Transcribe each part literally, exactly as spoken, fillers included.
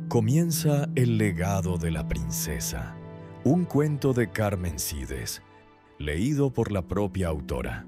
Comienza El legado de la princesa, un cuento de Carmen Sides, leído por la propia autora.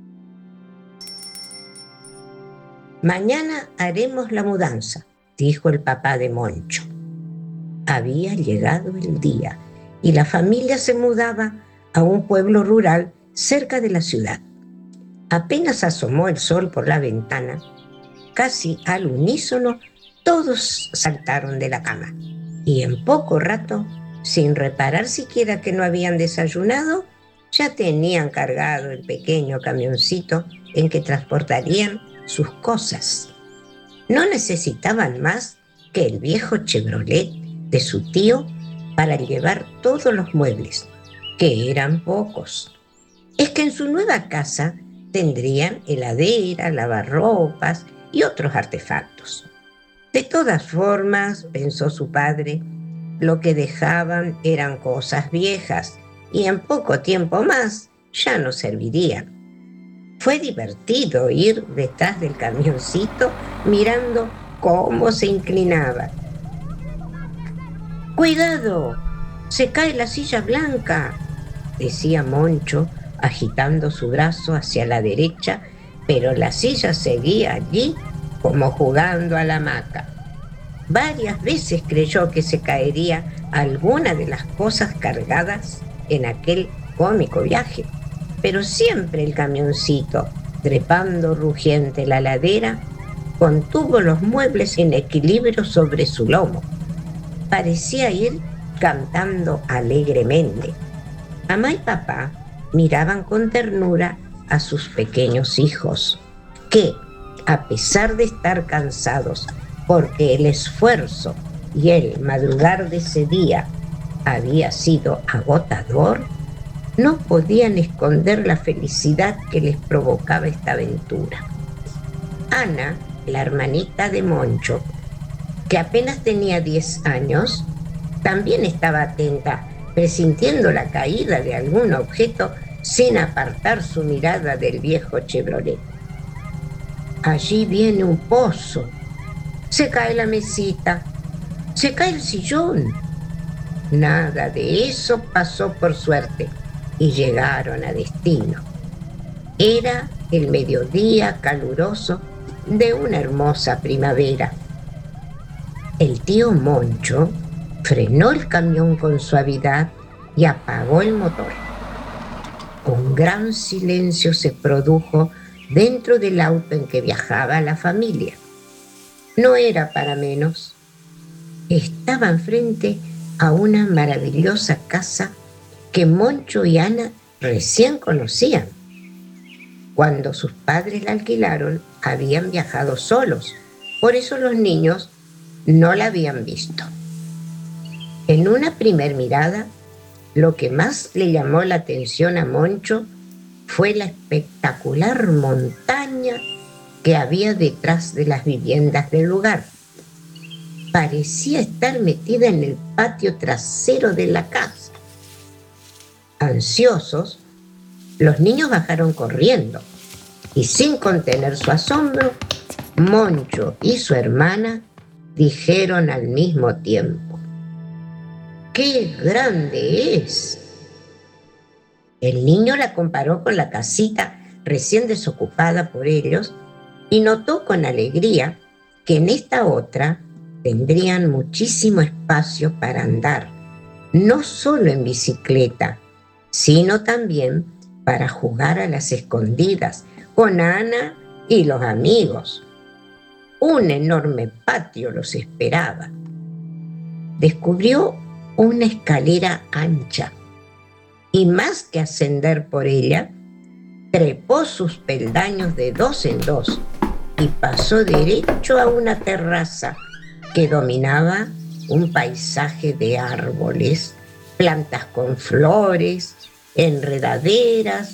Mañana haremos la mudanza, dijo el papá de Moncho. Había llegado el día y la familia se mudaba a un pueblo rural cerca de la ciudad. Apenas asomó el sol por la ventana, casi al unísono todos saltaron de la cama y en poco rato, sin reparar siquiera que no habían desayunado, ya tenían cargado el pequeño camioncito en que transportarían sus cosas. No necesitaban más que el viejo Chevrolet de su tío para llevar todos los muebles, que eran pocos. Es que en su nueva casa tendrían heladera, lavarropas y otros artefactos. De todas formas, pensó su padre, lo que dejaban eran cosas viejas y en poco tiempo más ya no servirían. Fue divertido ir detrás del camioncito mirando cómo se inclinaba. ¡Cuidado! ¡Se cae la silla blanca!, decía Moncho, agitando su brazo hacia la derecha, pero la silla seguía allí como jugando a la hamaca. Varias veces creyó que se caería alguna de las cosas cargadas en aquel cómico viaje, pero siempre el camioncito, trepando rugiente la ladera, contuvo los muebles en equilibrio sobre su lomo. Parecía ir cantando alegremente. Mamá y papá miraban con ternura a sus pequeños hijos, que, a pesar de estar cansados, porque el esfuerzo y el madrugar de ese día había sido agotador, no podían esconder la felicidad que les provocaba esta aventura. Ana, la hermanita de Moncho, que apenas tenía diez años, también estaba atenta, presintiendo la caída de algún objeto sin apartar su mirada del viejo Chevrolet. Allí viene un pozo. Se cae la mesita. Se cae el sillón. Nada de eso pasó por suerte y llegaron a destino. Era el mediodía caluroso de una hermosa primavera. El tío Moncho frenó el camión con suavidad y apagó el motor. Un gran silencio se produjo dentro del auto en que viajaba la familia. No era para menos. Estaban frente a una maravillosa casa que Moncho y Ana recién conocían. Cuando sus padres la alquilaron, habían viajado solos, por eso los niños no la habían visto. En una primer mirada, lo que más le llamó la atención a Moncho fue la espectacular montaña que había detrás de las viviendas del lugar. Parecía estar metida en el patio trasero de la casa. Ansiosos, los niños bajaron corriendo y, sin contener su asombro, Moncho y su hermana dijeron al mismo tiempo: ¡qué grande es! El niño la comparó con la casita recién desocupada por ellos y notó con alegría que en esta otra tendrían muchísimo espacio para andar, no solo en bicicleta, sino también para jugar a las escondidas con Ana y los amigos. Un enorme patio los esperaba. Descubrió una escalera ancha y, más que ascender por ella, trepó sus peldaños de dos en dos y pasó derecho a una terraza que dominaba un paisaje de árboles, plantas con flores, enredaderas,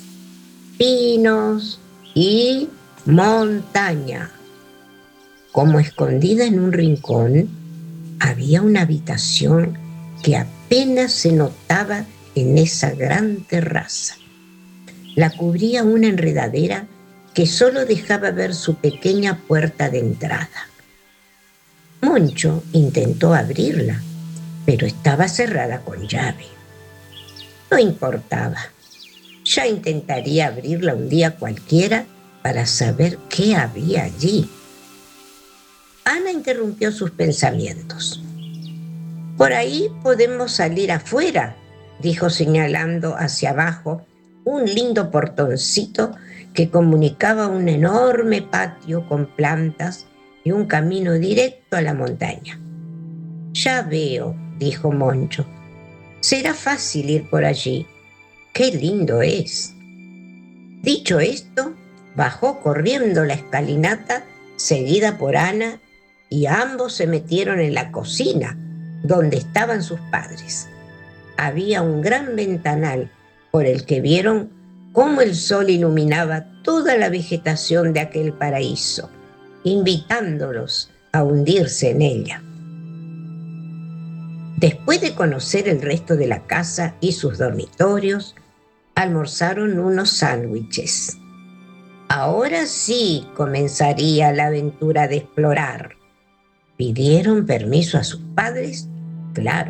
pinos y montaña. Como escondida en un rincón, había una habitación que apenas se notaba en esa gran terraza. La cubría una enredadera que solo dejaba ver su pequeña puerta de entrada. Moncho intentó abrirla, pero estaba cerrada con llave. No importaba. Ya intentaría abrirla un día cualquiera para saber qué había allí. Ana interrumpió sus pensamientos. «Por ahí podemos salir afuera», dijo señalando hacia abajo un lindo portoncito que comunicaba un enorme patio con plantas y un camino directo a la montaña. «Ya veo», dijo Moncho. «Será fácil ir por allí. ¡Qué lindo es!». Dicho esto, bajó corriendo la escalinata, seguida por Ana, y ambos se metieron en la cocina, donde estaban sus padres. Había un gran ventanal por el que vieron cómo el sol iluminaba toda la vegetación de aquel paraíso, invitándolos a hundirse en ella. Después de conocer el resto de la casa y sus dormitorios, almorzaron unos sándwiches. Ahora sí comenzaría la aventura de explorar. ¿Pidieron permiso a sus padres? Claro.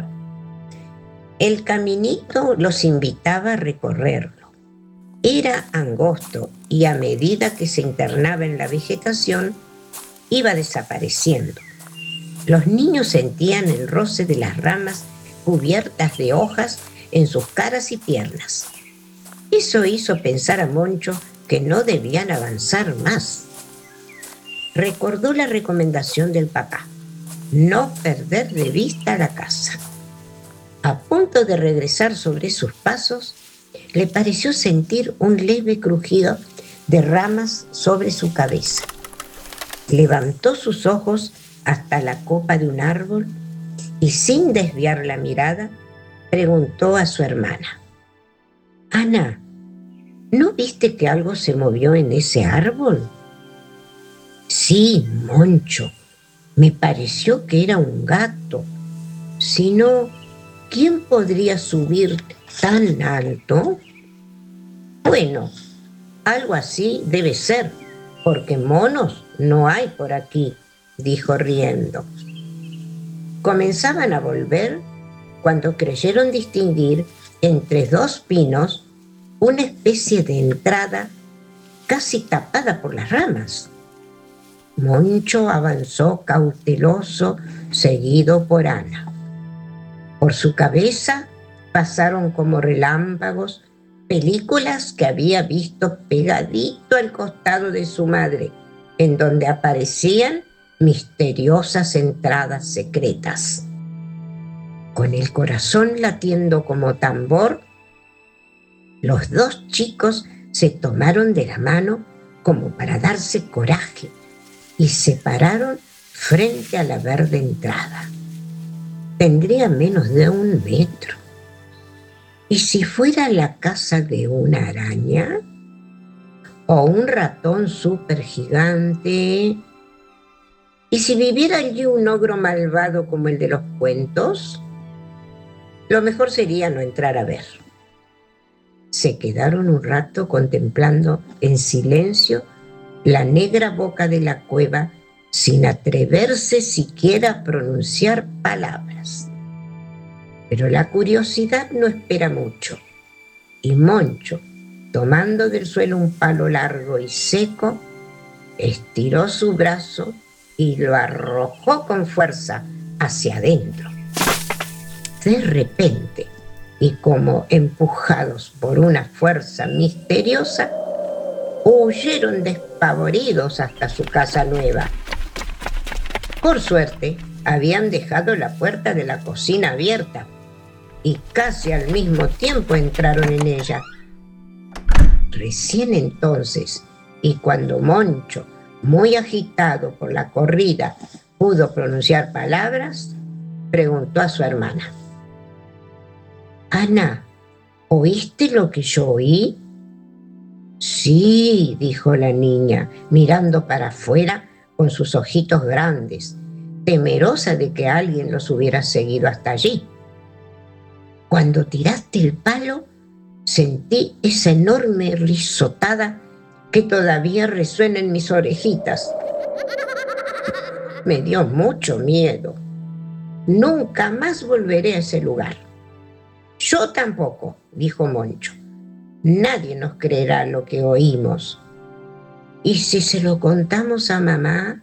El caminito los invitaba a recorrerlo. Era angosto y a medida que se internaba en la vegetación, iba desapareciendo. Los niños sentían el roce de las ramas cubiertas de hojas en sus caras y piernas. Eso hizo pensar a Moncho que no debían avanzar más. Recordó la recomendación del papá: no perder de vista la casa. A punto de regresar sobre sus pasos, le pareció sentir un leve crujido de ramas sobre su cabeza. Levantó sus ojos hasta la copa de un árbol y, sin desviar la mirada, preguntó a su hermana: «Ana, ¿no viste que algo se movió en ese árbol?». «Sí, Moncho, me pareció que era un gato. Si no, ¿quién podría subir tan alto?». «Bueno, algo así debe ser, porque monos no hay por aquí», dijo riendo. Comenzaban a volver cuando creyeron distinguir entre dos pinos una especie de entrada casi tapada por las ramas. Moncho avanzó cauteloso, seguido por Ana. Por su cabeza pasaron como relámpagos películas que había visto pegadito al costado de su madre, en donde aparecían misteriosas entradas secretas. Con el corazón latiendo como tambor, los dos chicos se tomaron de la mano como para darse coraje y se pararon frente a la verde entrada. Tendría menos de un metro. ¿Y si fuera la casa de una araña? ¿O un ratón súper gigante? ¿Y si viviera allí un ogro malvado como el de los cuentos? Lo mejor sería no entrar a ver. Se quedaron un rato contemplando en silencio la negra boca de la cueva, sin atreverse siquiera a pronunciar palabras. Pero la curiosidad no espera mucho, y Moncho, tomando del suelo un palo largo y seco, estiró su brazo y lo arrojó con fuerza hacia adentro. De repente, y como empujados por una fuerza misteriosa, huyeron despavoridos hasta su casa nueva. Por suerte, habían dejado la puerta de la cocina abierta y casi al mismo tiempo entraron en ella. Recién entonces, y cuando Moncho, muy agitado por la corrida, pudo pronunciar palabras, preguntó a su hermana: «Ana, ¿oíste lo que yo oí?». «Sí», dijo la niña, mirando para afuera con sus ojitos grandes, temerosa de que alguien los hubiera seguido hasta allí. «Cuando tiraste el palo, sentí esa enorme risotada que todavía resuena en mis orejitas. Me dio mucho miedo. Nunca más volveré a ese lugar. Yo tampoco, dijo Moncho. Nadie nos creerá lo que oímos. ¿Y si se lo contamos a mamá?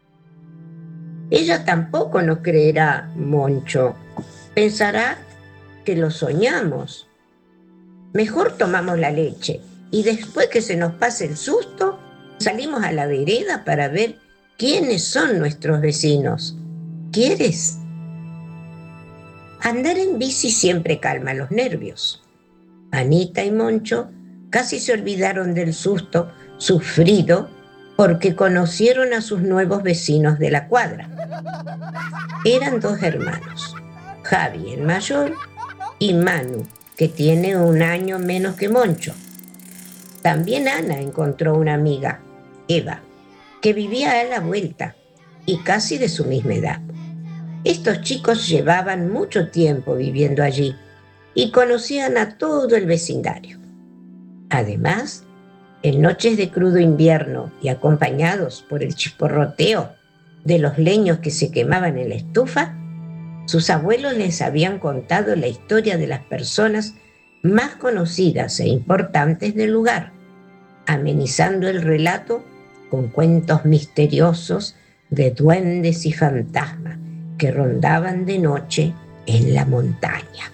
Ella tampoco nos creerá, Moncho. Pensará que lo soñamos. Mejor tomamos la leche y después que se nos pase el susto, salimos a la vereda para ver quiénes son nuestros vecinos. ¿Quieres? Andar en bici siempre calma los nervios. Anita y Moncho casi se olvidaron del susto sufrido porque conocieron a sus nuevos vecinos de la cuadra. Eran dos hermanos, Javi el mayor y Manu, que tiene un año menos que Moncho. También Ana encontró una amiga, Eva, que vivía a la vuelta y casi de su misma edad. Estos chicos llevaban mucho tiempo viviendo allí y conocían a todo el vecindario. Además, en noches de crudo invierno y acompañados por el chisporroteo de los leños que se quemaban en la estufa, sus abuelos les habían contado la historia de las personas más conocidas e importantes del lugar, amenizando el relato con cuentos misteriosos de duendes y fantasmas que rondaban de noche en la montaña.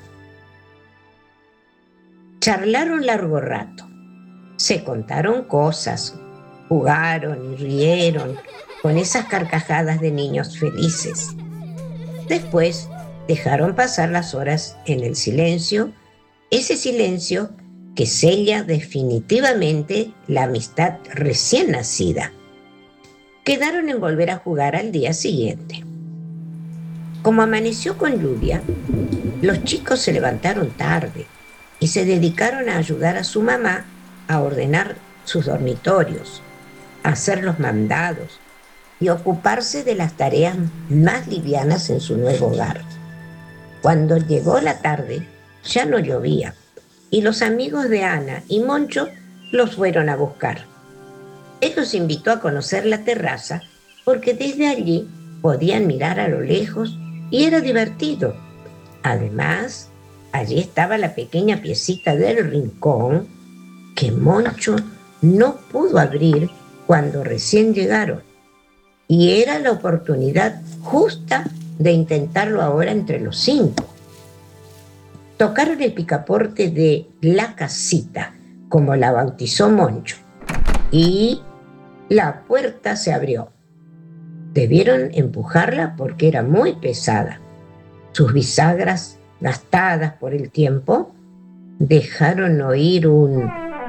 Charlaron largo rato, se contaron cosas, jugaron y rieron con esas carcajadas de niños felices. Después dejaron pasar las horas en el silencio, ese silencio que sella definitivamente la amistad recién nacida. Quedaron en volver a jugar al día siguiente. Como amaneció con lluvia, los chicos se levantaron tarde y se dedicaron a ayudar a su mamá a ordenar sus dormitorios, a hacer los mandados y ocuparse de las tareas más livianas en su nuevo hogar. Cuando llegó la tarde, ya no llovía y los amigos de Ana y Moncho los fueron a buscar. Él los invitó a conocer la terraza porque desde allí podían mirar a lo lejos y era divertido. Además, allí estaba la pequeña piecita del rincón que Moncho no pudo abrir cuando recién llegaron. Y era la oportunidad justa de intentarlo ahora entre los cinco. Tocaron el picaporte de la casita, como la bautizó Moncho, y la puerta se abrió. Debieron empujarla porque era muy pesada. Sus bisagras, gastadas por el tiempo, dejaron oír un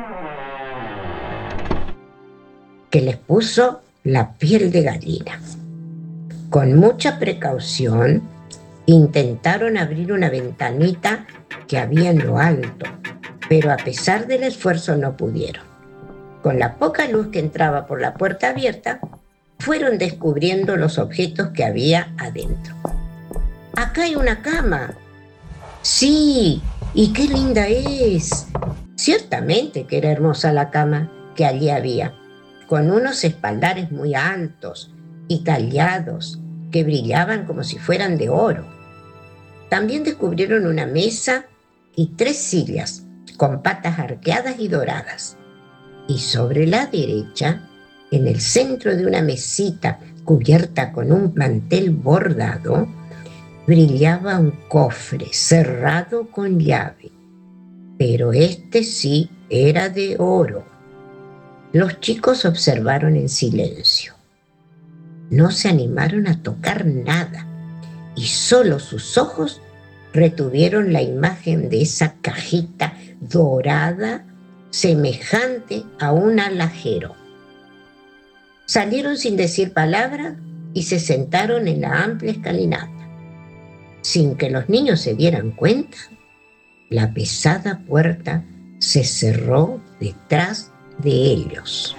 que les puso la piel de gallina. Con mucha precaución, intentaron abrir una ventanita que había en lo alto, pero a pesar del esfuerzo no pudieron. Con la poca luz que entraba por la puerta abierta, fueron descubriendo los objetos que había adentro. ¡Acá hay una cama! ¡Sí! ¡Y qué linda es! Ciertamente que era hermosa la cama que allí había, con unos espaldares muy altos y tallados que brillaban como si fueran de oro. También descubrieron una mesa y tres sillas con patas arqueadas y doradas. Y sobre la derecha, en el centro de una mesita cubierta con un mantel bordado, brillaba un cofre cerrado con llave, pero este sí era de oro. Los chicos observaron en silencio. No se animaron a tocar nada y solo sus ojos retuvieron la imagen de esa cajita dorada semejante a un alajero. Salieron sin decir palabra y se sentaron en la amplia escalinata. Sin que los niños se dieran cuenta, la pesada puerta se cerró detrás de ellos.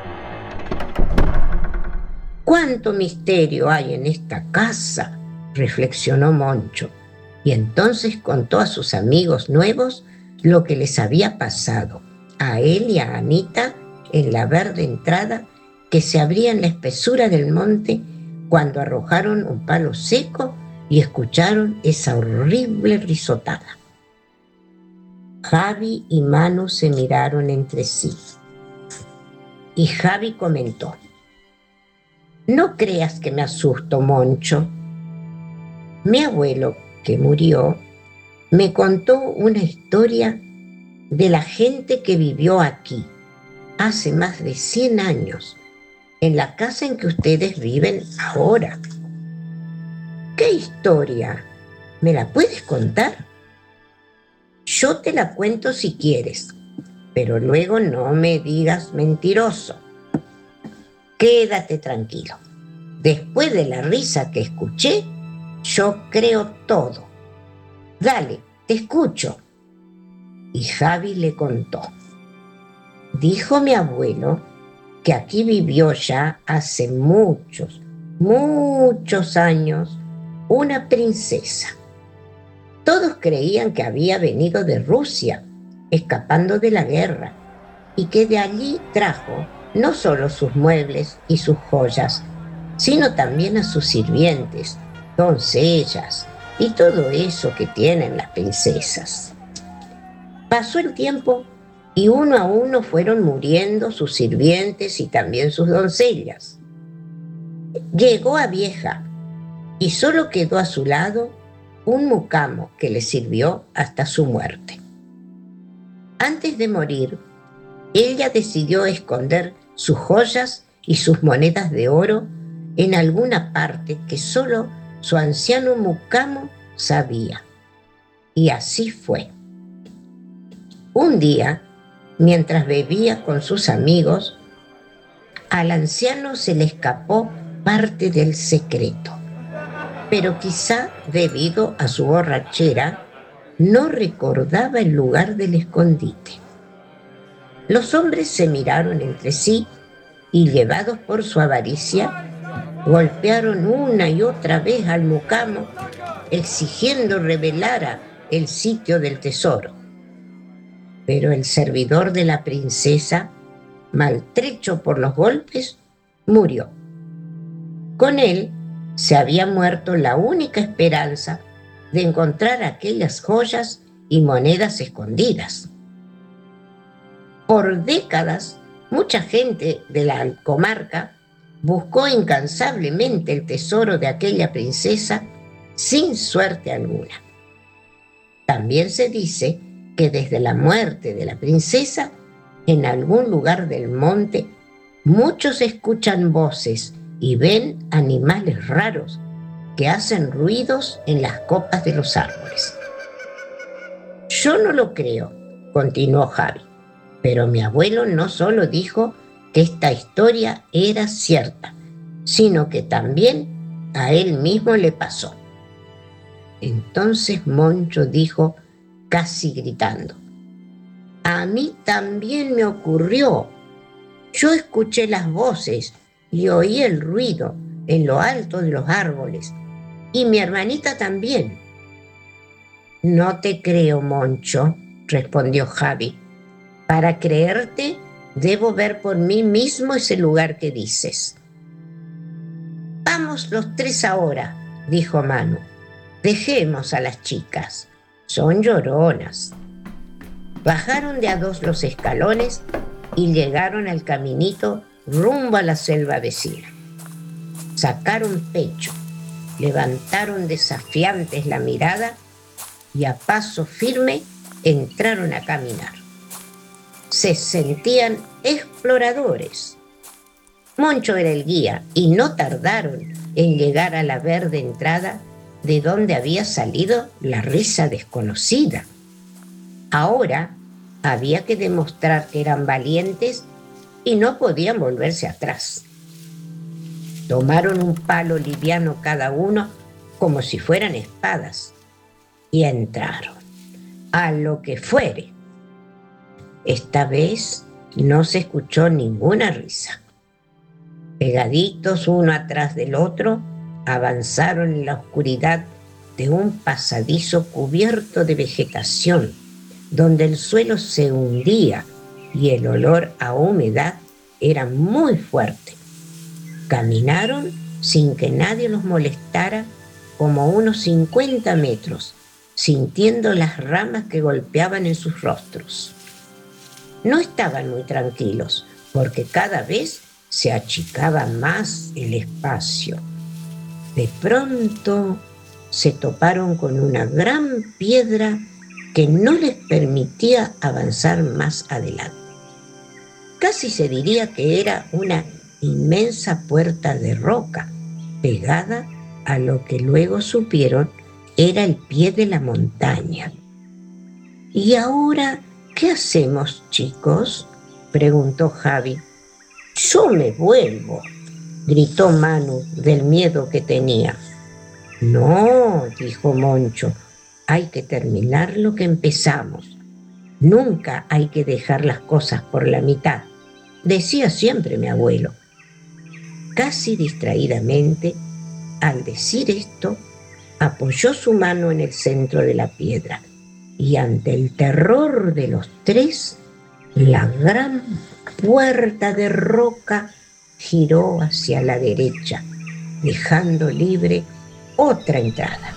«¿Cuánto misterio hay en esta casa?», reflexionó Moncho, y entonces contó a sus amigos nuevos lo que les había pasado, a él y a Anita, en la verde entrada que se abría en la espesura del monte cuando arrojaron un palo seco y escucharon esa horrible risotada. Javi y Manu se miraron entre sí. Y Javi comentó: «No creas que me asusto, Moncho. Mi abuelo, que murió, me contó una historia de la gente que vivió aquí hace más de cien años, en la casa en que ustedes viven ahora». «¿Qué historia? ¿Me la puedes contar?» «Yo te la cuento si quieres, pero luego no me digas mentiroso. Quédate tranquilo. Después de la risa que escuché, yo creo todo. Dale, te escucho». Y Javi le contó: «Dijo mi abuelo que aquí vivió ya hace muchos, muchos años una princesa. Todos creían que había venido de Rusia, escapando de la guerra, y que de allí trajo no solo sus muebles y sus joyas, sino también a sus sirvientes, doncellas y todo eso que tienen las princesas. Pasó el tiempo y uno a uno fueron muriendo sus sirvientes y también sus doncellas. Llegó a vieja y solo quedó a su lado un mucamo que le sirvió hasta su muerte. Antes de morir, ella decidió esconder sus joyas y sus monedas de oro en alguna parte que solo su anciano mucamo sabía. Y así fue. Un día, mientras bebía con sus amigos, al anciano se le escapó parte del secreto. Pero quizá debido a su borrachera, no recordaba el lugar del escondite. Los hombres se miraron entre sí y, llevados por su avaricia, golpearon una y otra vez al mucamo, exigiendo revelara el sitio del tesoro. Pero el servidor de la princesa, maltrecho por los golpes, murió. Con él se había muerto la única esperanza de encontrar aquellas joyas y monedas escondidas. Por décadas, mucha gente de la comarca buscó incansablemente el tesoro de aquella princesa sin suerte alguna. También se dice que desde la muerte de la princesa, en algún lugar del monte, muchos escuchan voces y ven animales raros que hacen ruidos en las copas de los árboles. Yo no lo creo, continuó Javi, pero mi abuelo no solo dijo que esta historia era cierta, sino que también a él mismo le pasó. Entonces Moncho dijo, casi gritando: «A mí también me ocurrió. Yo escuché las voces y oí el ruido en lo alto de los árboles, y mi hermanita también». «No te creo, Moncho», respondió Javi. «Para creerte, debo ver por mí mismo ese lugar que dices». «Vamos los tres ahora», dijo Manu. «Dejemos a las chicas. Son lloronas». Bajaron de a dos los escalones y llegaron al caminito rumbo a la selva vecina. Sacaron pecho, levantaron desafiantes la mirada y a paso firme entraron a caminar. Se sentían exploradores. Moncho era el guía y no tardaron en llegar a la verde entrada de donde había salido la risa desconocida. Ahora había que demostrar que eran valientes y no podían volverse atrás. Tomaron un palo liviano cada uno, como si fueran espadas, y entraron, a lo que fuere. Esta vez no se escuchó ninguna risa. Pegaditos uno atrás del otro, avanzaron en la oscuridad de un pasadizo cubierto de vegetación, donde el suelo se hundía y el olor a humedad era muy fuerte. Caminaron sin que nadie los molestara, como unos cincuenta metros, sintiendo las ramas que golpeaban en sus rostros. No estaban muy tranquilos, porque cada vez se achicaba más el espacio. De pronto se toparon con una gran piedra que no les permitía avanzar más adelante. Casi se diría que era una inmensa puerta de roca, pegada a lo que luego supieron era el pie de la montaña. ¿Y ahora qué hacemos, chicos?, preguntó Javi. Yo me vuelvo, gritó Manu del miedo que tenía. No, dijo Moncho, hay que terminar lo que empezamos. Nunca hay que dejar las cosas por la mitad, decía siempre mi abuelo. Casi distraídamente, al decir esto, apoyó su mano en el centro de la piedra y ante el terror de los tres, la gran puerta de roca giró hacia la derecha, dejando libre otra entrada.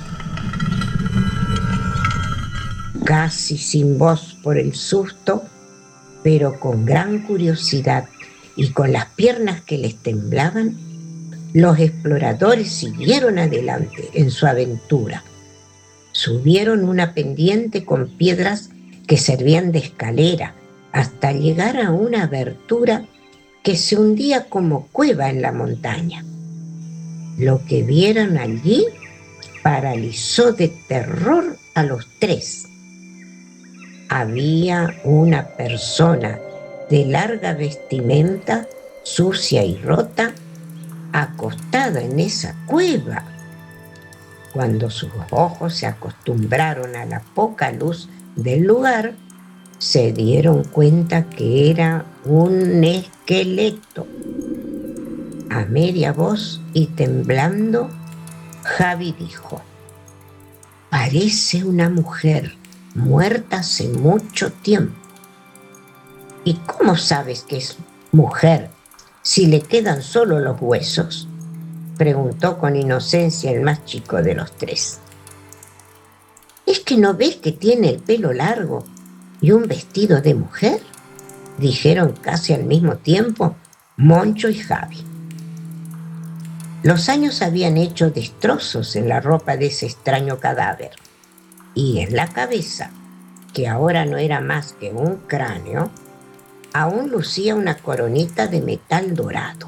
Casi sin voz por el susto, pero con gran curiosidad y con las piernas que les temblaban, los exploradores siguieron adelante en su aventura. Subieron una pendiente con piedras que servían de escalera hasta llegar a una abertura que se hundía como cueva en la montaña. Lo que vieron allí paralizó de terror a los tres. Había una persona de larga vestimenta, sucia y rota, acostada en esa cueva. Cuando sus ojos se acostumbraron a la poca luz del lugar, se dieron cuenta que era un esqueleto. A media voz y temblando, Javi dijo: parece una mujer muerta hace mucho tiempo. ¿Y cómo sabes que es mujer si le quedan solo los huesos?, preguntó con inocencia el más chico de los tres. ¿Es que no ves que tiene el pelo largo y un vestido de mujer?, dijeron casi al mismo tiempo Moncho y Javi. Los años habían hecho destrozos en la ropa de ese extraño cadáver, y en la cabeza, que ahora no era más que un cráneo, aún lucía una coronita de metal dorado.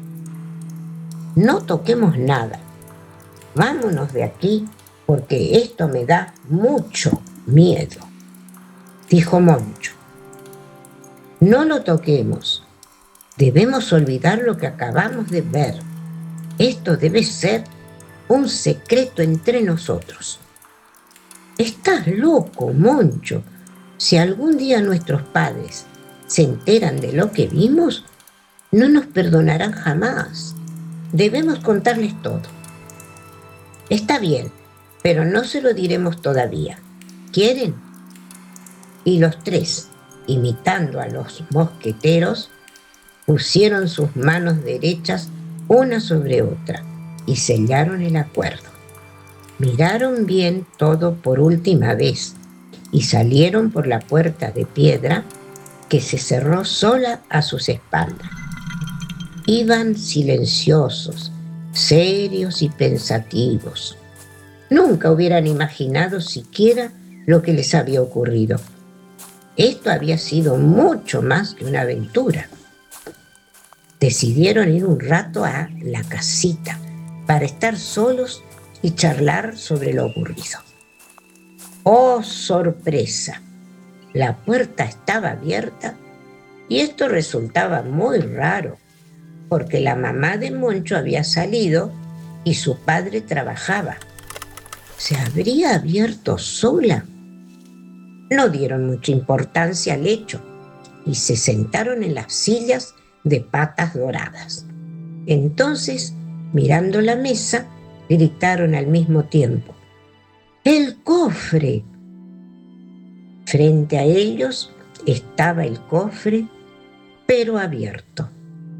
No toquemos nada, vámonos de aquí porque esto me da mucho miedo, dijo Moncho. No lo toquemos, debemos olvidar lo que acabamos de ver. Esto debe ser un secreto entre nosotros. Estás loco, Moncho. Si algún día nuestros padres se enteran de lo que vimos, no nos perdonarán jamás. Debemos contarles todo. Está bien, pero no se lo diremos todavía. ¿Quieren? Y los tres, imitando a los mosqueteros, pusieron sus manos derechas una sobre otra y sellaron el acuerdo. Miraron bien todo por última vez y salieron por la puerta de piedra que se cerró sola a sus espaldas. Iban silenciosos, serios y pensativos. Nunca hubieran imaginado siquiera lo que les había ocurrido. Esto había sido mucho más que una aventura. Decidieron ir un rato a la casita para estar solos y charlar sobre lo ocurrido. ¡Oh, sorpresa! La puerta estaba abierta y esto resultaba muy raro, porque la mamá de Moncho había salido y su padre trabajaba. ¿Se habría abierto sola? No dieron mucha importancia al hecho y se sentaron en las sillas de patas doradas. Entonces, mirando la mesa, gritaron al mismo tiempo: ¡el cofre! Frente a ellos estaba el cofre, pero abierto.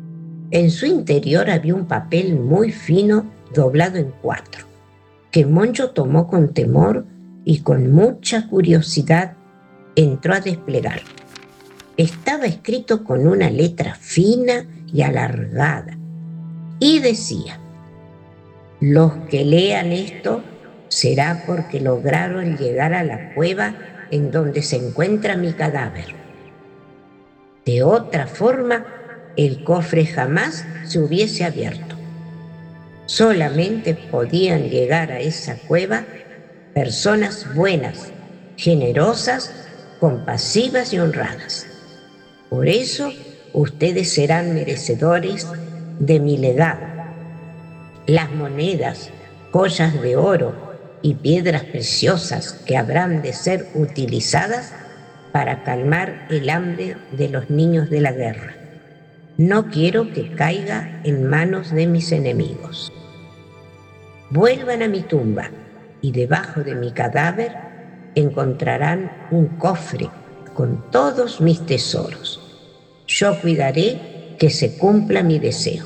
En su interior había un papel muy fino doblado en cuatro, que Moncho tomó con temor y con mucha curiosidad entró a desplegar. Estaba escrito con una letra fina y alargada y decía: los que lean esto será porque lograron llegar a la cueva en donde se encuentra mi cadáver. De otra forma, el cofre jamás se hubiese abierto. Solamente podían llegar a esa cueva personas buenas, generosas, compasivas y honradas. Por eso, ustedes serán merecedores de mi legado. Las monedas, joyas de oro y piedras preciosas que habrán de ser utilizadas para calmar el hambre de los niños de la guerra. No quiero que caiga en manos de mis enemigos. Vuelvan a mi tumba y debajo de mi cadáver encontrarán un cofre con todos mis tesoros. Yo cuidaré que se cumpla mi deseo.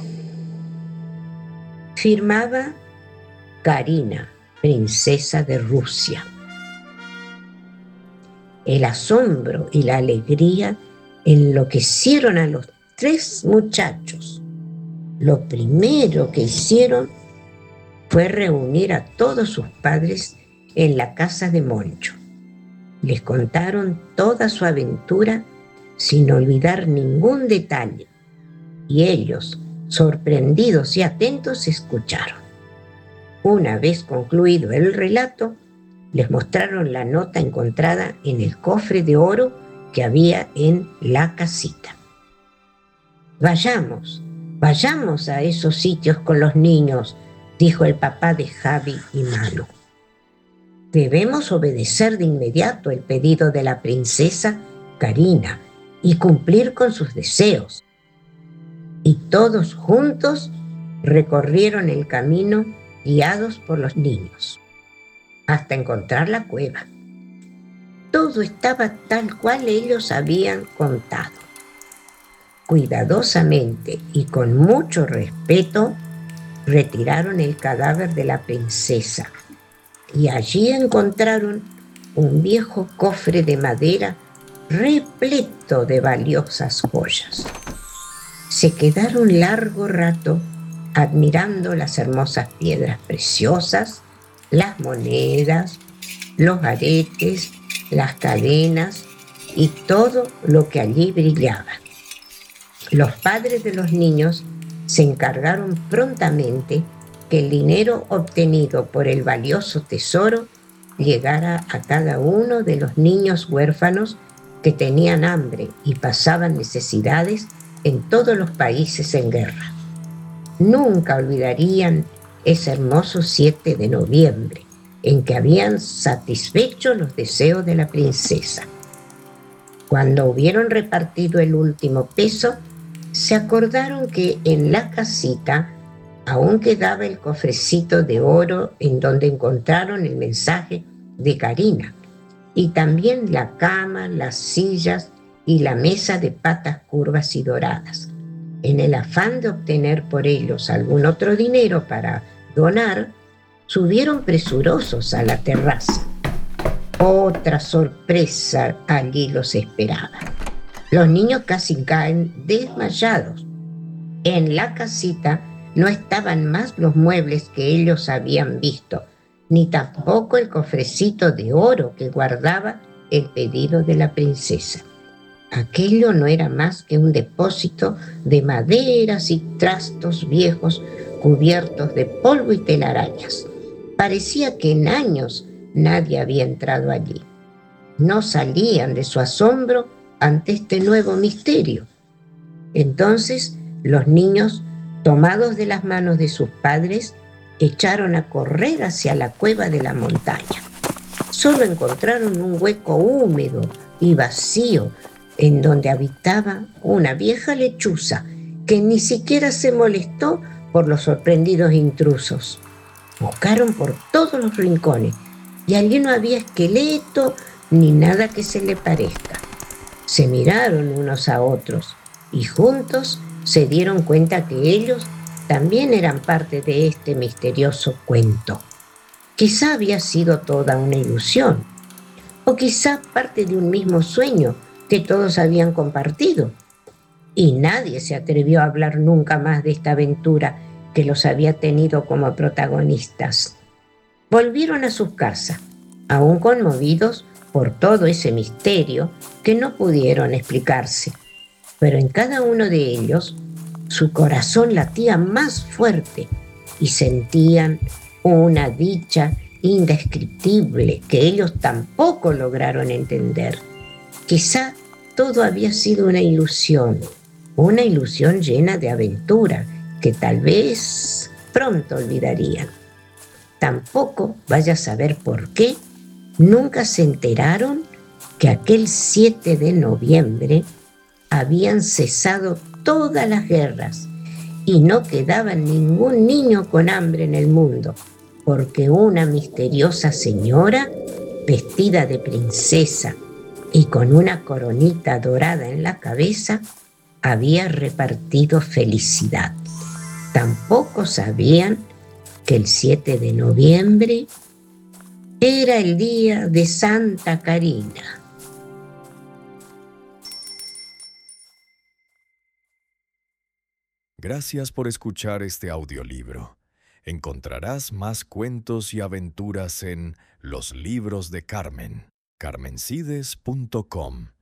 Firmaba Karina, princesa de Rusia. El asombro y la alegría enloquecieron a los tres muchachos. Lo primero que hicieron fue reunir a todos sus padres en la casa de Moncho. Les contaron toda su aventura sin olvidar ningún detalle, y ellos, sorprendidos y atentos, escucharon. Una vez concluido el relato, les mostraron la nota encontrada en el cofre de oro que había en la casita. Vayamos, vayamos a esos sitios con los niños, dijo el papá de Javi y Manu. Debemos obedecer de inmediato el pedido de la princesa Karina y cumplir con sus deseos. Y todos juntos recorrieron el camino guiados por los niños, hasta encontrar la cueva. Todo estaba tal cual ellos habían contado. Cuidadosamente y con mucho respeto, retiraron el cadáver de la princesa y allí encontraron un viejo cofre de madera repleto de valiosas joyas. Se quedaron largo rato admirando las hermosas piedras preciosas, las monedas, los aretes, las cadenas y todo lo que allí brillaba. Los padres de los niños se encargaron prontamente que el dinero obtenido por el valioso tesoro llegara a cada uno de los niños huérfanos que tenían hambre y pasaban necesidades en todos los países en guerra. Nunca olvidarían ese hermoso siete de noviembre, en que habían satisfecho los deseos de la princesa. Cuando hubieron repartido el último peso, se acordaron que en la casita aún quedaba el cofrecito de oro en donde encontraron el mensaje de Karina, y también la cama, las sillas y la mesa de patas curvas y doradas. En el afán de obtener por ellos algún otro dinero para donar, subieron presurosos a la terraza. Otra sorpresa allí los esperaba. Los niños casi caen desmayados. En la casita no estaban más los muebles que ellos habían visto, ni tampoco el cofrecito de oro que guardaba el pedido de la princesa. Aquello no era más que un depósito de maderas y trastos viejos cubiertos de polvo y telarañas. Parecía que en años nadie había entrado allí. No salían de su asombro ante este nuevo misterio. Entonces los niños, tomados de las manos de sus padres, echaron a correr hacia la cueva de la montaña. Solo encontraron un hueco húmedo y vacío en donde habitaba una vieja lechuza que ni siquiera se molestó por los sorprendidos intrusos. Buscaron por todos los rincones y allí no había esqueleto ni nada que se le parezca. Se miraron unos a otros y juntos se dieron cuenta que ellos también eran parte de este misterioso cuento. Quizá había sido toda una ilusión, o quizá parte de un mismo sueño que todos habían compartido. Y nadie se atrevió a hablar nunca más de esta aventura que los había tenido como protagonistas. Volvieron a sus casas, aún conmovidos por todo ese misterio que no pudieron explicarse. Pero en cada uno de ellos, su corazón latía más fuerte y sentían una dicha indescriptible que ellos tampoco lograron entender. Quizá todo había sido una ilusión, una ilusión llena de aventura que tal vez pronto olvidarían. Tampoco, vaya a saber por qué, nunca se enteraron que aquel siete de noviembre habían cesado todas las guerras y no quedaba ningún niño con hambre en el mundo, porque una misteriosa señora, vestida de princesa y con una coronita dorada en la cabeza, había repartido felicidad. Tampoco sabían que el siete de noviembre era el día de Santa Carina. Gracias por escuchar este audiolibro. Encontrarás más cuentos y aventuras en Los Libros de Carmen, carmencides punto com.